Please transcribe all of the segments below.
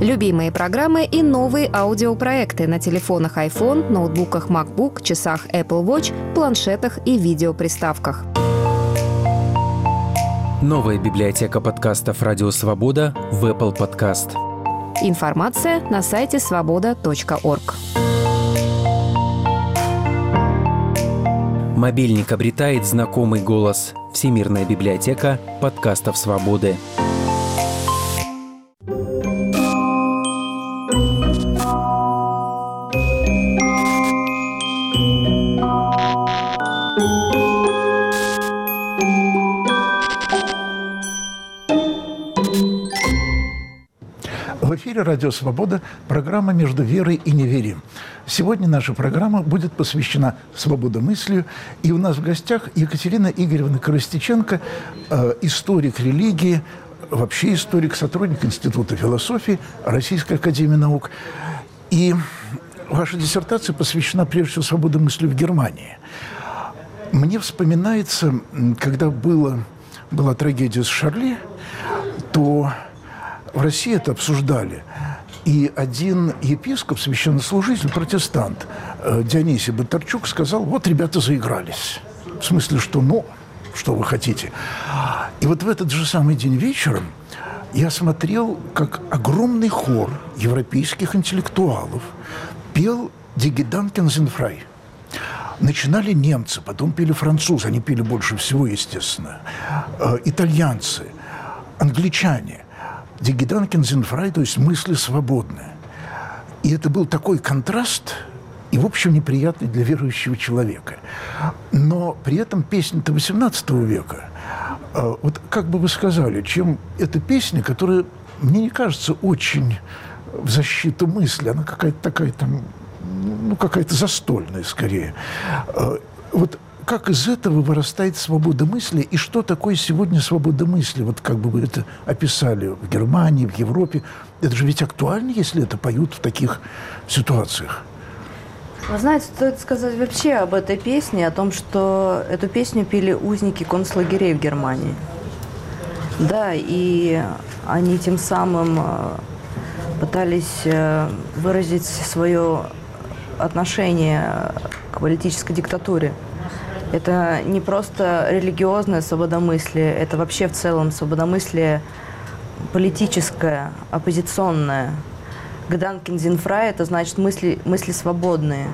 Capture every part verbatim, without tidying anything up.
Любимые программы и новые аудиопроекты на телефонах iPhone, ноутбуках MacBook, часах Apple Watch, планшетах и видеоприставках. Новая библиотека подкастов «Радио Свобода» в Apple Podcast. Информация на сайте свобода точка орг. Мобильник обретает знакомый голос. Всемирная библиотека подкастов «Свободы». В эфире «Радио Свобода», программа «Между верой и неверием». Сегодня наша программа будет посвящена свободомыслию. И у нас в гостях Екатерина Игоревна Коростеченко, э, историк религии, вообще историк, сотрудник Института философии Российской академии наук. И ваша диссертация посвящена прежде всего свободомыслию в Германии. Мне вспоминается, когда было, была трагедия с Шарли, то в России это обсуждали. И один епископ, священнослужитель, протестант, Дионисий Батарчук, сказал: вот ребята заигрались. В смысле, что ну, что вы хотите. И вот в этот же самый день вечером я смотрел, как огромный хор европейских интеллектуалов пел «Die Gedanken sind frei». Начинали немцы, потом пели французы, они пели больше всего, естественно, итальянцы, англичане. «Die Gedanken sind frei», то есть мысли свободны. И это был такой контраст, и, в общем, неприятный для верующего человека. Но при этом песня-то восемнадцатого века, вот как бы вы сказали, чем эта песня, которая, мне не кажется, очень в защиту мысли, она какая-то такая там, ну, какая-то застольная скорее. Вот как из этого вырастает свобода мысли, и что такое сегодня свобода мысли? Вот как бы вы это описали в Германии, в Европе. Это же ведь актуально, если это поют в таких ситуациях. Вы знаете, стоит сказать вообще об этой песне, о том, что эту песню пели узники концлагерей в Германии. Да, и они тем самым пытались выразить свое отношение к политической диктатуре. Это не просто религиозное свободомыслие, это вообще в целом свободомыслие политическое, оппозиционное. Gedanken sind frei – это значит мысли, мысли свободные.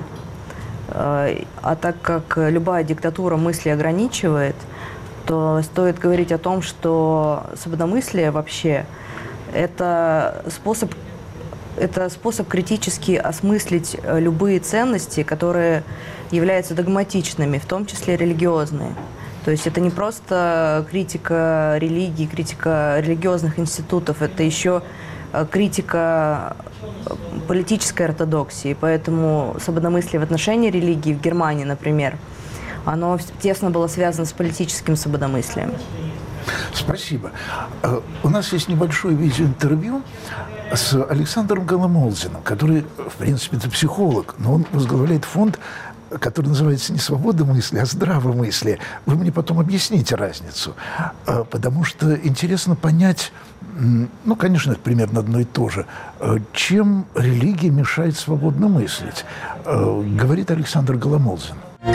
А так как любая диктатура мысли ограничивает, то стоит говорить о том, что свободомыслие вообще – это способ, это способ критически осмыслить любые ценности, которые являются догматичными, в том числе религиозные. То есть это не просто критика религии, критика религиозных институтов, это еще критика политической ортодоксии. Поэтому свободомыслие в отношении религии в Германии, например, оно тесно было связано с политическим свободомыслием. Спасибо. У нас есть небольшое видеоинтервью с Александром Голомолзиным, который, в принципе, это психолог, но он возглавляет фонд, который называется не «Свобода мысли», а «Здравомыслие». Вы мне потом объясните разницу, потому что интересно понять, ну, конечно, это примерно одно и то же, чем религия мешает свободно мыслить, говорит Александр Голомолзин.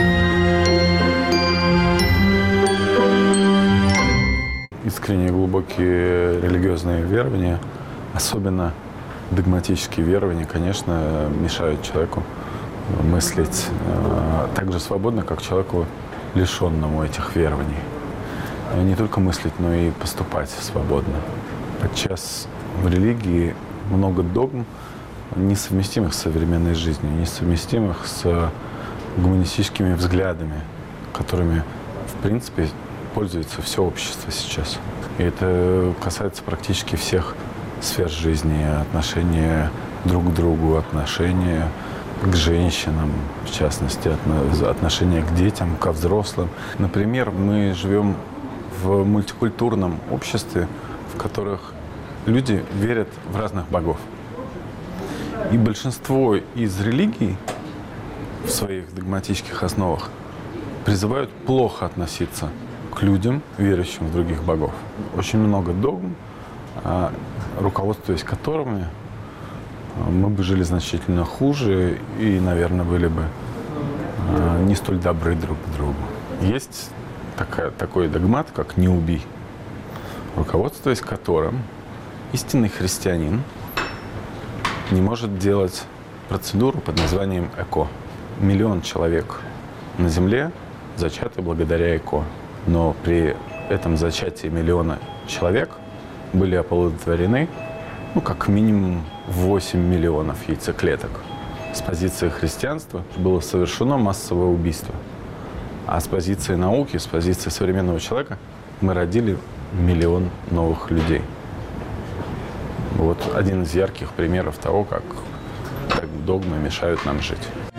Искренние глубокие религиозные верования, особенно догматические верования, конечно, мешают человеку мыслить э, так же свободно, как человеку, лишенному этих верований. И не только мыслить, но и поступать свободно. Подчас в религии много догм, несовместимых с современной жизнью, несовместимых с гуманистическими взглядами, которыми, в принципе, пользуется все общество сейчас. И это касается практически всех сфер жизни, отношения друг к другу, отношения к женщинам, в частности, отношения к детям, ко взрослым. Например, мы живем в мультикультурном обществе, в которых люди верят в разных богов. И большинство из религий в своих догматических основах призывают плохо относиться к людям, верующим в других богов. Очень много догм, руководствуясь которыми мы бы жили значительно хуже и, наверное, были бы не столь добры друг к другу. Есть такая, такой догмат, как «не убий», руководствуясь которым истинный христианин не может делать процедуру под названием ЭКО. Миллион человек на Земле зачаты благодаря ЭКО. Но при этом зачатии миллиона человек были оплодотворены, ну, как минимум восемь миллионов яйцеклеток. С позиции христианства было совершено массовое убийство. А с позиции науки, с позиции современного человека мы родили миллион новых людей. Вот один из ярких примеров того, как, как догмы мешают нам жить.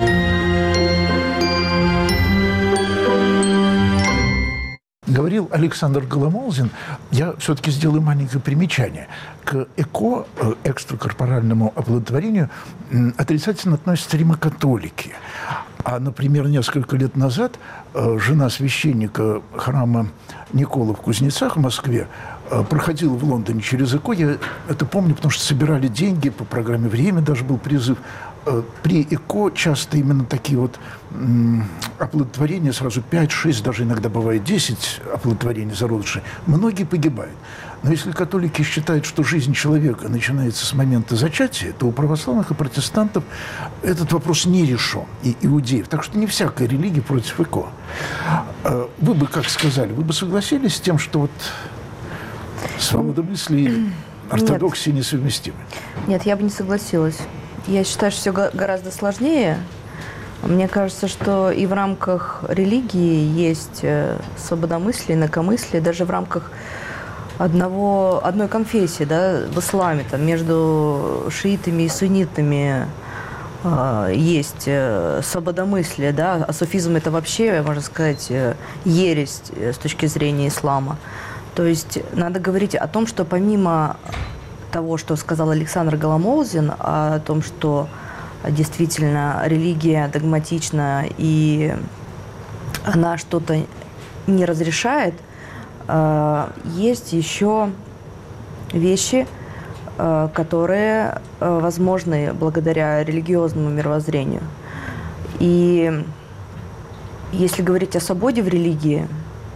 Говорил Александр Голомолзин, я все-таки сделаю маленькое примечание. К ЭКО, экстракорпоральному оплодотворению, отрицательно относятся римокатолики. А, например, несколько лет назад жена священника храма Николы в Кузнецах в Москве проходила в Лондоне через ЭКО. Я это помню, потому что собирали деньги по программе «Время», даже был призыв. При ЭКО часто именно такие вот оплодотворения, сразу пять, шесть, даже иногда бывает десять оплодотворений зародышей, многие погибают. Но если католики считают, что жизнь человека начинается с момента зачатия, то у православных и протестантов этот вопрос не решен, и иудеев. Так что не всякая религия против ЭКО. Вы бы как сказали, вы бы согласились с тем, что вот свобода мысли и ортодоксия несовместимы? Нет, я бы не согласилась. Я считаю, что все гораздо сложнее. Мне кажется, что и в рамках религии есть свободомыслие, инакомыслие, даже в рамках одного, одной конфессии, да, в исламе, там, между шиитами и суннитами э, есть свободомыслие, да, а суфизм – это вообще, можно сказать, ересь с точки зрения ислама. То есть надо говорить о том, что помимо того, что сказал Александр Голомолзин, о том, что действительно религия догматична и она что-то не разрешает, есть еще вещи, которые возможны благодаря религиозному мировоззрению. И если говорить о свободе в религии,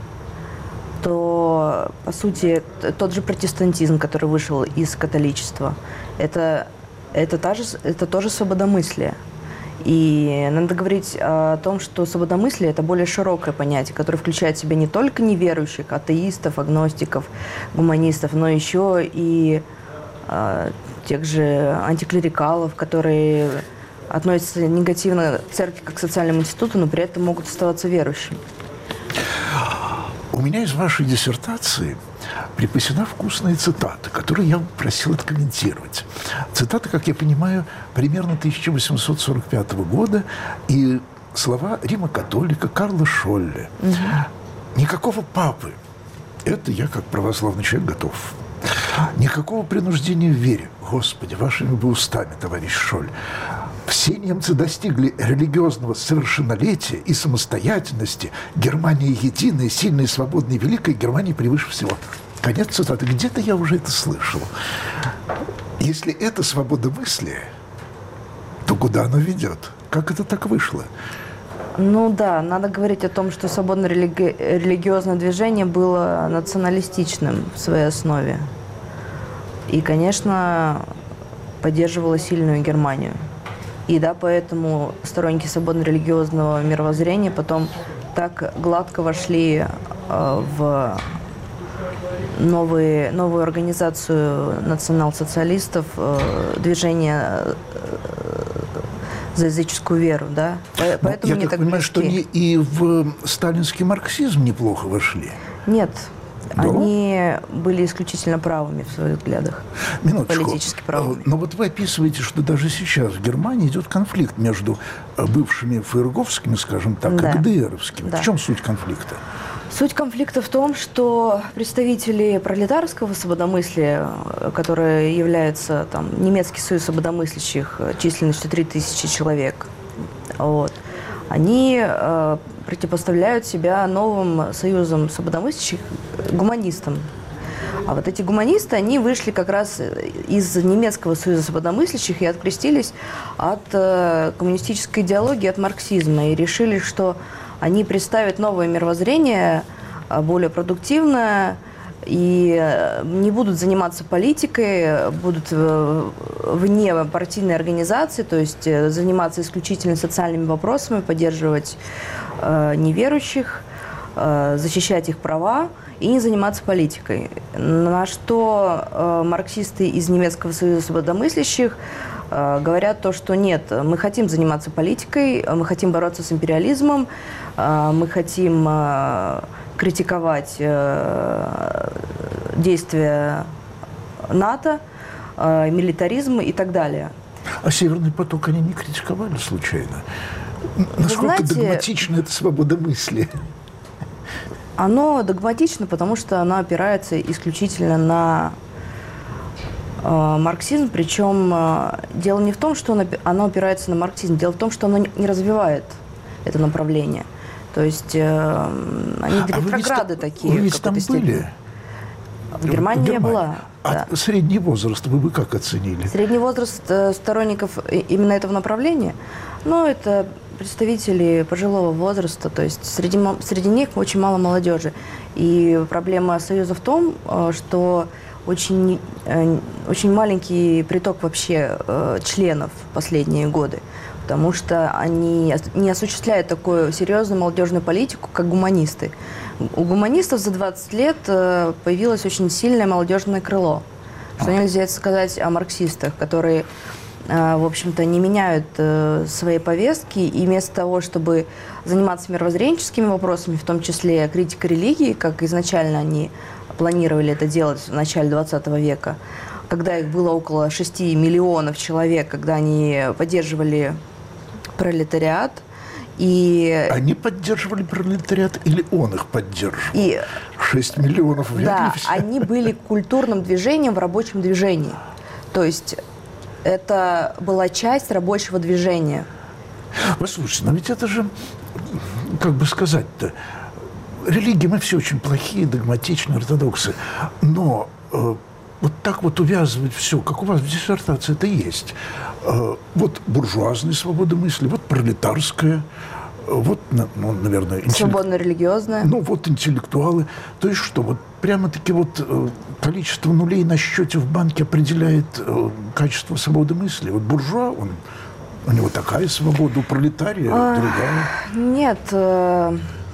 то, по сути, тот же протестантизм, который вышел из католичества, это, это, та же, это тоже свободомыслие. И надо говорить о том, что свободомыслие – это более широкое понятие, которое включает в себя не только неверующих, атеистов, агностиков, гуманистов, но еще и э, тех же антиклерикалов, которые относятся негативно к церкви как к социальному институту, но при этом могут оставаться верующими. У меня из вашей диссертации припасена вкусная цитата, которую я просил откомментировать. Цитата, как я понимаю, примерно тысяча восемьсот сорок пятого года, и слова рима-католика Карла Шолле. Угу. «Никакого папы, это я как православный человек готов. Никакого принуждения в вере, Господи, вашими бы устами, товарищ Шолле. Все немцы достигли религиозного совершеннолетия и самостоятельности. Германия единая, сильная, свободная, великая. Германия превыше всего». Конец цитаты. Где-то я уже это слышал. Если это свобода мысли, то куда оно ведет? Как это так вышло? Ну да, надо говорить о том, что свободное религи... религиозное движение было националистичным в своей основе. И, конечно, поддерживало сильную Германию. И да, поэтому сторонники свободно-религиозного мировоззрения потом так гладко вошли э, в новые, новую организацию национал-социалистов, э, движение э, за языческую веру, да? Поэтому я так, так понимаю, что они и в сталинский марксизм неплохо вошли. Нет. Да? Они были исключительно правыми в своих взглядах. Минуточку. Политически правыми. Но вот вы описываете, что даже сейчас в Германии идет конфликт между бывшими фейерговскими, скажем так, да. и ГДРовскими. Да. В чем суть конфликта? Суть конфликта в том, что представители пролетарского свободомыслия, которые являются там, немецкий союз свободомыслящих численностью три тысячи человек, вот, они э, противопоставляют себя новым союзам свободомыслящих гуманистам. А вот эти гуманисты, они вышли как раз из немецкого союза свободомыслящих и открестились от э, коммунистической идеологии, от марксизма, и решили, что они представят новое мировоззрение, более продуктивное, и не будут заниматься политикой, будут вне партийной организации, то есть заниматься исключительно социальными вопросами, поддерживать э, неверующих, э, защищать их права и не заниматься политикой. На что э, марксисты из немецкого союза свободомыслящих э, говорят то, что нет, мы хотим заниматься политикой, мы хотим бороться с империализмом, э, мы хотим э, критиковать э, действия НАТО, э, милитаризм и так далее. А «Северный поток» они не критиковали случайно? Насколько знаете, догматично это свободомыслие? Оно догматично, потому что оно опирается исключительно на э, марксизм. Причем э, дело не в том, что оно, оно опирается на марксизм, дело в том, что оно не развивает это направление. То есть э, они ретрограды а такие. Вы ведь там были? В Германии я была. А да. Средний возраст вы бы как оценили? Средний возраст э, сторонников именно этого направления, ну, это представители пожилого возраста, то есть среди, среди них очень мало молодежи. И проблема Союза в том, э, что очень, э, очень маленький приток вообще э, членов в последние годы, потому что они не осуществляют такую серьезную молодежную политику, как гуманисты. У гуманистов за двадцать лет появилось очень сильное молодежное крыло. Что нельзя сказать о марксистах, которые, в общем-то, не меняют свои повестки, и вместо того, чтобы заниматься мировоззренческими вопросами, в том числе критикой религии, как изначально они планировали это делать в начале двадцатого века, когда их было около шести миллионов человек, когда они поддерживали пролетариат. И... Они поддерживали пролетариат или он их поддерживал? И... шесть миллионов вряд Да, ли все. они были культурным движением в рабочем движении. То есть это была часть рабочего движения. Послушайте, но ведь это же, как бы сказать-то, религии мы все очень плохие, догматичные, ортодоксы. Но э, вот так вот увязывать все, как у вас в диссертации это есть. Э, вот буржуазная свобода мысли, вот пролетарская, вот, ну, наверное... Интеллект... Свободно-религиозная. Ну, вот интеллектуалы. То есть что, вот прямо-таки вот э, количество нулей на счете в банке определяет э, качество свободы мысли. Вот буржуа, он, у него такая свобода, у пролетария а, другая. Нет. Э,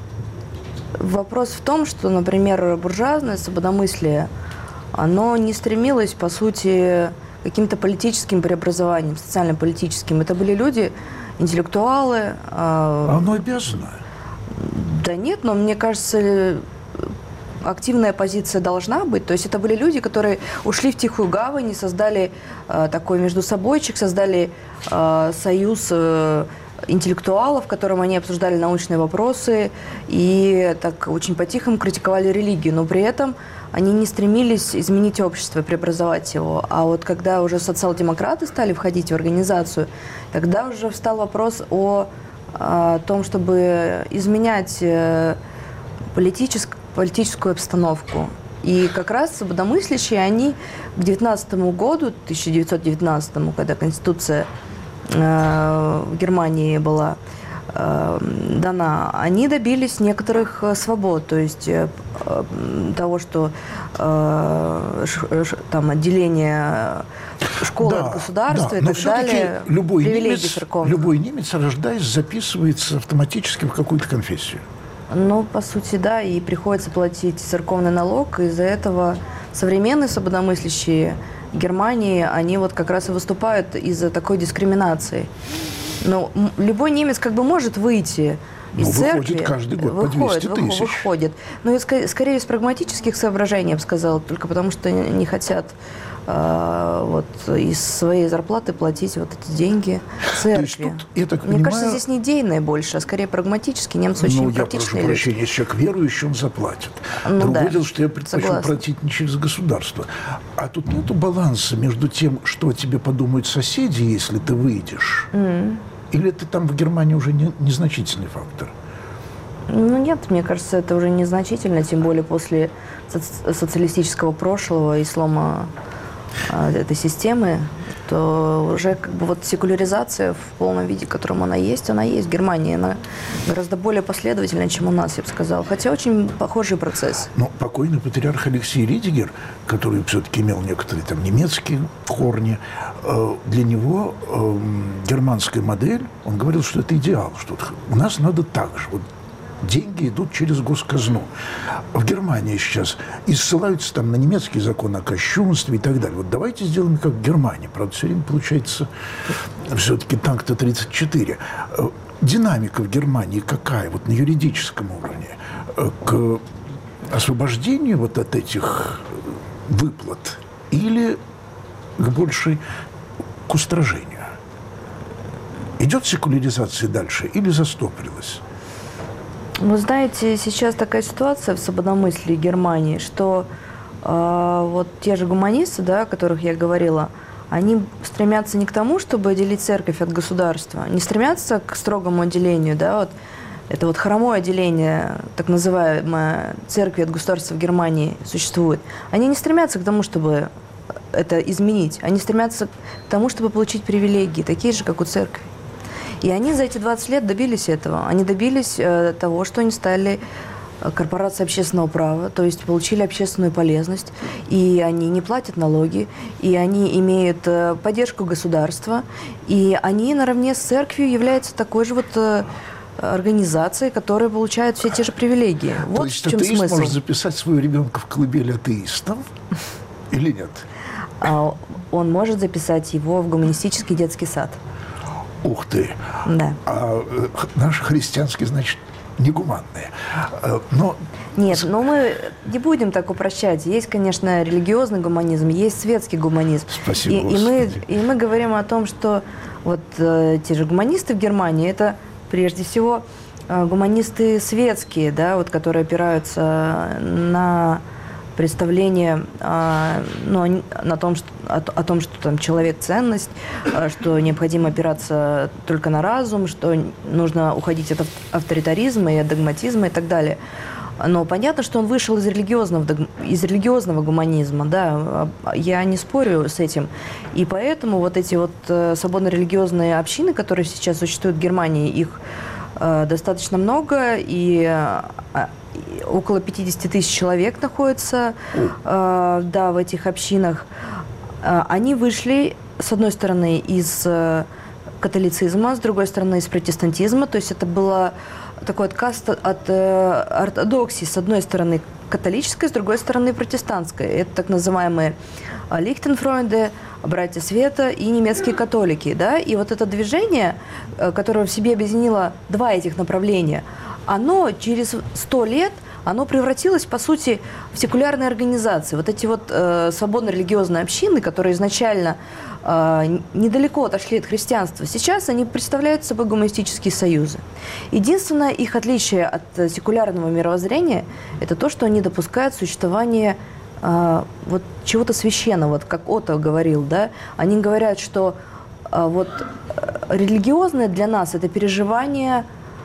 вопрос в том, что, например, буржуазное свободомыслие, оно не стремилось, по сути, к каким-то политическим преобразованиям, социально-политическим. Это были люди... интеллектуалы. Э, а оно обязано? Да нет, но мне кажется, активная позиция должна быть. То есть это были люди, которые ушли в тихую гавань и создали э, такой междусобойчик, создали э, союз э, интеллектуалов, в котором они обсуждали научные вопросы и так очень по-тихому критиковали религию. Но при этом они не стремились изменить общество, преобразовать его. А вот когда уже социал-демократы стали входить в организацию, тогда уже встал вопрос о, о том, чтобы изменять политическую, политическую обстановку. И как раз свободомыслящие, они к девятнадцатому году, тысяча девятьсот девятнадцатому, когда Конституция э, в Германии была э, дана, они добились некоторых свобод, то есть э, того, что э, ш, ш, там отделение школы да, от государства да, и так далее, любой немец, любой немец, рождаясь, записывается автоматически в какую-то конфессию. Ну, по сути, да, и приходится платить церковный налог. Из-за этого современные свободомыслящие Германии, они вот как раз и выступают из-за такой дискриминации. Но любой немец как бы может выйти из Но церкви. Выходит каждый год выходит, по двести тысяч. Выходит. Ну, и скорее, скорее из прагматических соображений, я бы сказала, только потому что не хотят э, вот, из своей зарплаты платить вот эти деньги церкви. Тут, я так Мне понимаю, кажется, здесь не идейное больше, а скорее прагматически. Немцы очень ну, практичные я прошу люди. прощения, если человек верующий, он заплатит. Ну, Другое да. дело, что я предпочел Согласна. платить не через государство. А тут нету баланса между тем, что о тебе подумают соседи, если ты выйдешь, mm. или это там в Германии уже не, незначительный фактор? Ну нет, мне кажется, это уже незначительно, тем более после соци- социалистического прошлого и слома э, этой системы, то уже как бы вот секуляризация в полном виде, в котором она есть, она есть в Германии. Она гораздо более последовательна, чем у нас, я бы сказала. Хотя очень похожий процесс. Но покойный патриарх Алексей Ридигер, который все-таки имел некоторые там немецкие корни, э, для него э, германская модель, он говорил, что это идеал, что у нас надо так же. Вот деньги идут через госказну. В Германии сейчас и ссылаются там на немецкий закон о кощунстве и так далее. Вот давайте сделаем как в Германии. Правда, все время получается все-таки танк-то тридцать четыре. Динамика в Германии какая? Вот на юридическом уровне. К освобождению вот от этих выплат или к большей, к устражению? Идет секуляризация дальше или застопорилась? Вы знаете, сейчас такая ситуация в свободомыслии Германии, что э, вот те же гуманисты, да, о которых я говорила, они стремятся не к тому, чтобы отделить церковь от государства, не стремятся к строгому отделению, да, вот это вот хромое отделение, так называемое, церкви от государства в Германии существует. Они не стремятся к тому, чтобы это изменить, они стремятся к тому, чтобы получить привилегии, такие же, как у церкви. И они за эти двадцать лет добились этого. Они добились э, того, что они стали корпорацией общественного права, то есть получили общественную полезность, и они не платят налоги, и они имеют э, поддержку государства, и они наравне с церковью являются такой же вот э, организацией, которая получает все те же привилегии. Вот то есть в чем атеист смысл. может записать своего ребенка в колыбель атеистов или нет? А он может записать его в гуманистический детский сад. Ух ты! Да. А э, наши христианские, значит, негуманные. Э, но... Нет, но мы не будем так упрощать. Есть, конечно, религиозный гуманизм, есть светский гуманизм. Спасибо, и, и, мы, Господи. и мы говорим о том, что вот э, те же гуманисты в Германии, это прежде всего э, гуманисты светские, да, вот, которые опираются на представление э, ну, на том, что, о, о том, что там человек ценность, э, что необходимо опираться только на разум, что нужно уходить от авторитаризма и от догматизма и так далее. Но понятно, что он вышел из религиозного, из религиозного гуманизма, да, я не спорю с этим. И поэтому вот эти вот э, свободно-религиозные общины, которые сейчас существуют в Германии, их э, достаточно много, и э, около пятьдесят тысяч человек находится э, да, в этих общинах. Э, они вышли, с одной стороны, из э, католицизма, с другой стороны, из протестантизма. То есть это было такой отказ от э, ортодоксии. С одной стороны, католической, с другой стороны, протестантской. Это так называемые Лихтенфройнды, братья света и немецкие католики. Да? И вот это движение, которое в себе объединило два этих направления, оно через сто лет оно превратилось, по сути, в секулярные организации. Вот эти вот э, свободно-религиозные общины, которые изначально э, недалеко отошли от христианства, сейчас они представляют собой гуманистические союзы. Единственное их отличие от э, секулярного мировоззрения – это то, что они допускают существование э, вот чего-то священного, вот как Отто говорил, да? Они говорят, что э, вот э, религиозное для нас – это переживание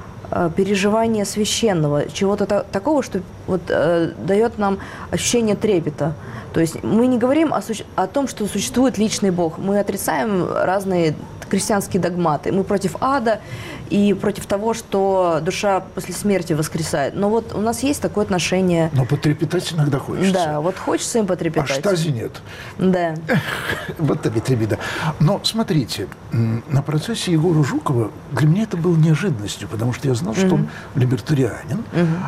переживание священного, чего-то та- такого, что вот, э, дает нам ощущение трепета. То есть мы не говорим о, суще- о том, что существует личный Бог. Мы отрицаем разные христианские догматы. Мы против ада и против того, что душа после смерти воскресает. Но вот у нас есть такое отношение. Но потрепетать иногда хочется. Да, вот хочется им А потрепетать. штази нет. Да. Вот это беда. Но смотрите, на процессе Егора Жукова для меня это было неожиданностью, потому что я знал, что он либертарианин.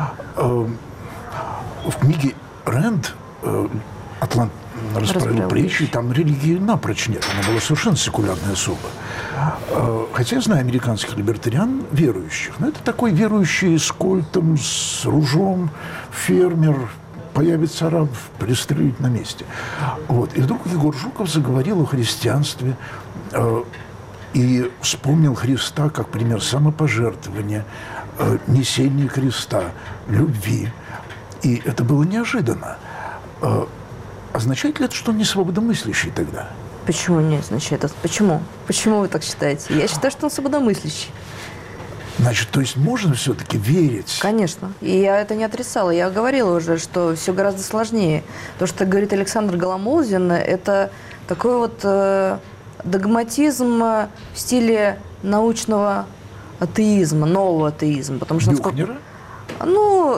В книге Рэнд «Атлант расправил плечи», там религии напрочь нет. Она была совершенно секулярная особа. Хотя я знаю американских либертариан верующих. Но это такой верующий с кольтом, с ружом, фермер, появится араб, пристрелить на месте. Вот. И вдруг Егор Жуков заговорил о христианстве э, и вспомнил Христа как пример самопожертвования, э, несения креста, любви. И это было неожиданно. Э, означает ли это, что он не свободомыслящий тогда? Почему не означает это? Почему? Почему вы так считаете? Я считаю, что он свободомыслящий. Значит, то есть можно все-таки верить? Конечно. И я это не отрицала. Я говорила уже, что все гораздо сложнее. То, что говорит Александр Голомолдин, это такой вот э, догматизм в стиле научного атеизма, нового атеизма. Потому что, Бюхнера? Ну,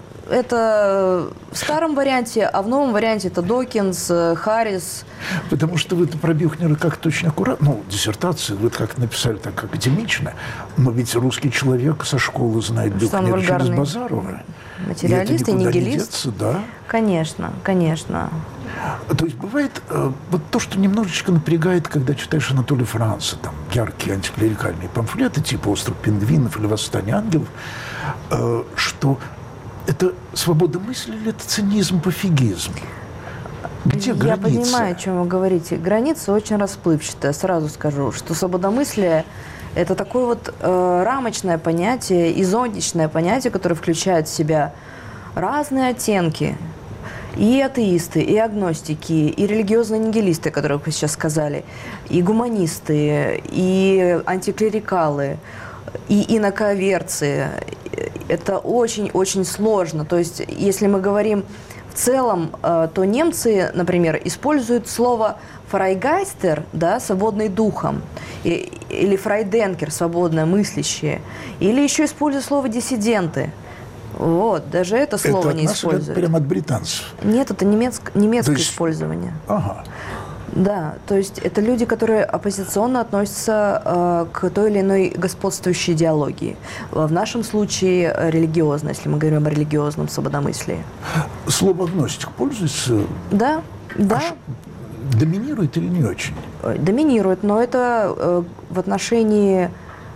это в старом варианте, а в новом варианте это Докинс, Харрис. Потому что вы про Бюхнера как-то очень аккуратно, ну, диссертацию вы как написали так академично, но ведь русский человек со школы знает Бюхнера через Базарова. Материалист и, и нигилист. Деться, да? Конечно, конечно. То есть бывает э, вот то, что немножечко напрягает, когда читаешь Анатолия Франца, там, яркие антиклерикальные памфлеты, типа «Остров пингвинов» или «Восстание ангелов», э, что это свобода мысли или это цинизм, пофигизм? Где граница? Я понимаю, о чем вы говорите. Граница очень расплывчатая. Сразу скажу, что свободомыслие – это такое вот э, рамочное понятие и зонтичное понятие, которое включает в себя разные оттенки. И атеисты, и агностики, и религиозные нигилисты, которые вы сейчас сказали, и гуманисты, и антиклерикалы, и инаковерцы. Это очень-очень сложно. То есть, если мы говорим в целом, то немцы, например, используют слово «фрайгайстер», да, «свободный духом», или «фрайденкер», «свободное мыслящее», или еще используют слово «диссиденты». Вот, даже это слово это не используют. Это прямо от британцев? Нет, это немецк... немецкое есть... использование. Ага. Да, то есть это люди, которые оппозиционно относятся э, к той или иной господствующей идеологии. В нашем случае религиозно, если мы говорим о религиозном свободомыслии. Слово «агностик» пользуется? Да, да. А доминирует или не очень? Доминирует, но это э, в отношении...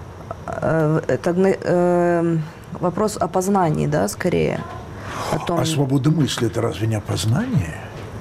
Э, это, э, вопрос о познании, да, скорее. О том... А свобода мысли – это разве не опознание?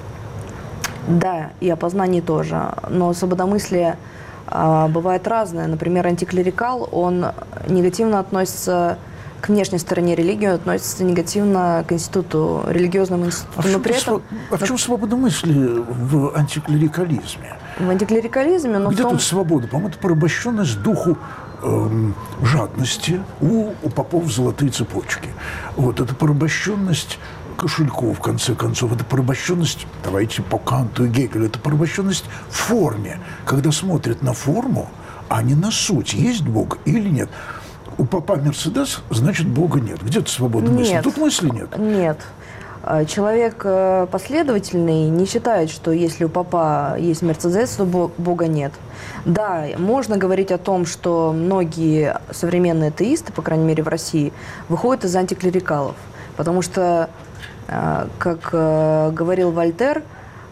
Да, и опознание тоже. Но свободомыслие а, бывает разное. Например, антиклерикал, он негативно относится к внешней стороне религии, он относится негативно к институту, религиозному институту. А в, но при этом... св... а в чем свобода мысли в антиклерикализме? В антиклерикализме, но Где в том... тут свобода? По-моему, это порабощенность духу эм, жадности у, у попов золотые цепочки. Вот, это порабощенность кошельков, в конце концов. Это порабощенность, давайте по Канту и Гегелю, это порабощенность в форме. Когда смотрят на форму, а не на суть, есть Бог или нет. У попа Мерседес, значит, Бога нет. Где-то свобода мысли. Нет. Тут мысли нет. Нет. Человек последовательный не считает, что если у попа есть Мерседес, то Бога нет. Да, можно говорить о том, что многие современные атеисты, по крайней мере в России, выходят из антиклерикалов. Потому что, как говорил Вольтер,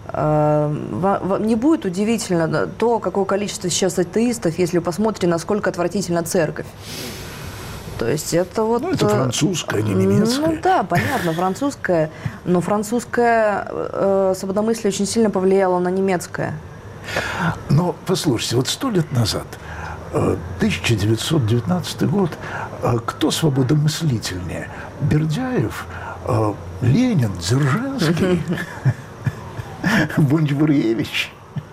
не будет удивительно то, какое количество сейчас атеистов, если вы посмотрите, насколько отвратительна церковь. То есть это вот... Ну, это французская, не немецкая. Ну да, понятно, французская. Но французское э, свободомыслие очень сильно повлияло на немецкое. Но, послушайте, вот сто лет назад, тысяча девятьсот девятнадцатый год, кто свободомыслительнее? Бердяев, Ленин, Дзержинский, Бонч-Буревич?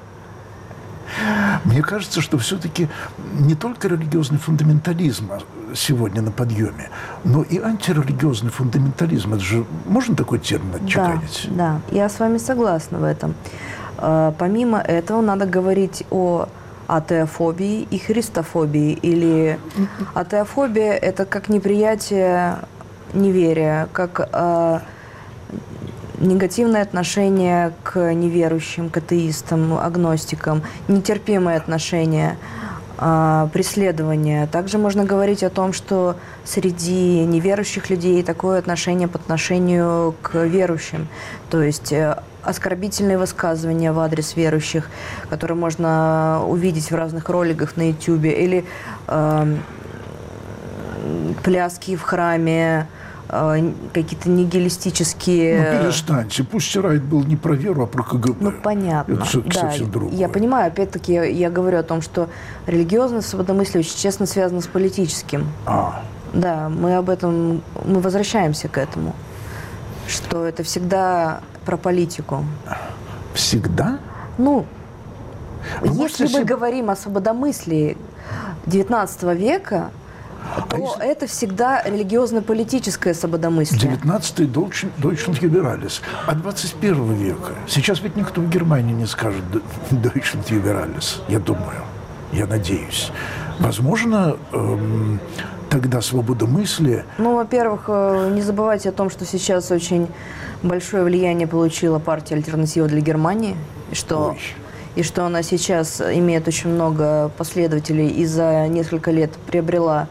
Мне кажется, что все-таки не только религиозный фундаментализм сегодня на подъеме, но и антирелигиозный фундаментализм. Это же можно такой термин отчеканить? Да, да, я с вами согласна в этом. Помимо этого, надо говорить о атеофобии и христофобии. Или атеофобия – это как неприятие неверия, как э, негативное отношение к неверующим, к атеистам, агностикам, нетерпимое отношение, э, преследование. Также можно говорить о том, что среди неверующих людей такое отношение по отношению к верующим. То есть э, оскорбительные высказывания в адрес верующих, которые можно увидеть в разных роликах на ютубе, или э, пляски в храме, э, какие-то нигилистические... Ну, перестаньте. Пусть райд был не про веру, а про КГБ. Ну, понятно. Это все-таки да, совсем другое. Я понимаю, опять-таки, я говорю о том, что религиозное свободомыслие очень честно связано с политическим. А. Да, мы об этом, мы возвращаемся к этому, что это всегда про политику. Всегда? Ну, Вы если можете мы себе... говорим о свободомыслии девятнадцатого века, то а если... это всегда религиозно-политическое свободомыслие. девятнадцатый Deutschland Liberalis. А двадцать первого века? Сейчас ведь никто в Германии не скажет Deutschland Liberalis, я думаю, я надеюсь. Возможно, эм, тогда свобода мысли... Ну, во-первых, не забывайте о том, что сейчас очень большое влияние получила партия «Альтернатива для Германии», и что, Ой. и что она сейчас имеет очень много последователей и за несколько лет приобрела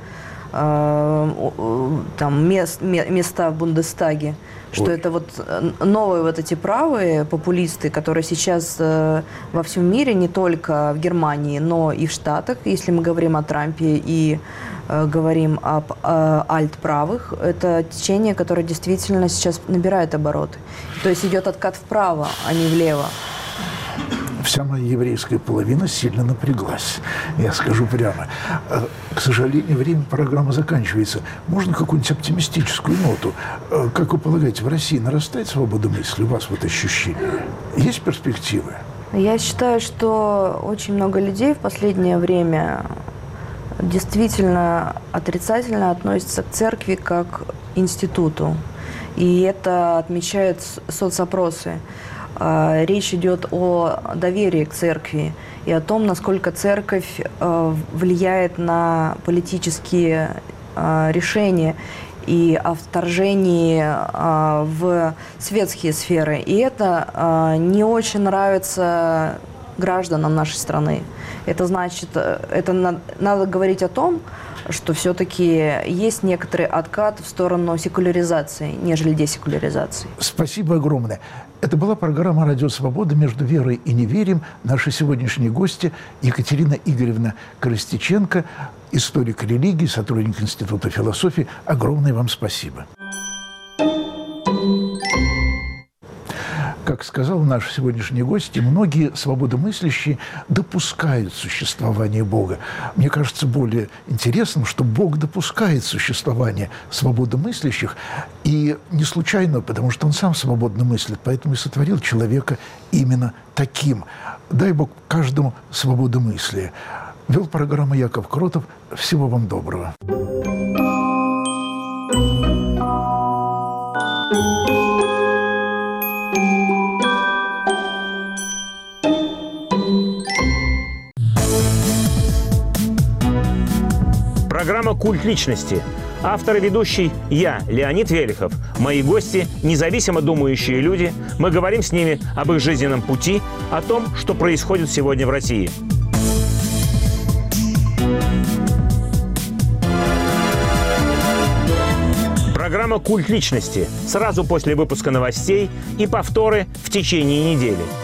э, там, мест, места в Бундестаге. Что Ой. это вот новые вот эти правые популисты, которые сейчас э, во всем мире, не только в Германии, но и в Штатах, если мы говорим о Трампе и э, говорим об э, альтправых, это течение, которое действительно сейчас набирает обороты. То есть идет откат вправо, а не влево. Вся моя еврейская половина сильно напряглась. Я скажу прямо. К сожалению, время программы заканчивается. Можно какую-нибудь оптимистическую ноту? Как вы полагаете, в России нарастает свобода мысли? У вас вот ощущение? Есть перспективы? Я считаю, что очень много людей в последнее время действительно отрицательно относятся к церкви как к институту. И это отмечают соцопросы. Речь идет о доверии к церкви и о том, насколько церковь влияет на политические решения и о вторжении в светские сферы. И это не очень нравится гражданам нашей страны. Это значит, это надо говорить о том, что все-таки есть некоторый откат в сторону секуляризации, нежели десекуляризации. Спасибо огромное. Это была программа «Радио Свобода. Между верой и неверием». Наши сегодняшние гости Екатерина Игоревна Коростиченко, историк религии, сотрудник Института философии. Огромное вам спасибо. Как сказал наш сегодняшний гость, многие свободомыслящие допускают существование Бога. Мне кажется более интересным, что Бог допускает существование свободомыслящих, и не случайно, потому что Он сам свободно мыслит, поэтому и сотворил человека именно таким. Дай Бог каждому свободомыслия. Вел программу Яков Кротов. Всего вам доброго. Программа «Культ личности». Автор и ведущий я, Леонид Велихов. Мои гости – независимо думающие люди. Мы говорим с ними об их жизненном пути, о том, что происходит сегодня в России. Программа «Культ личности» сразу после выпуска новостей и повторы в течение недели.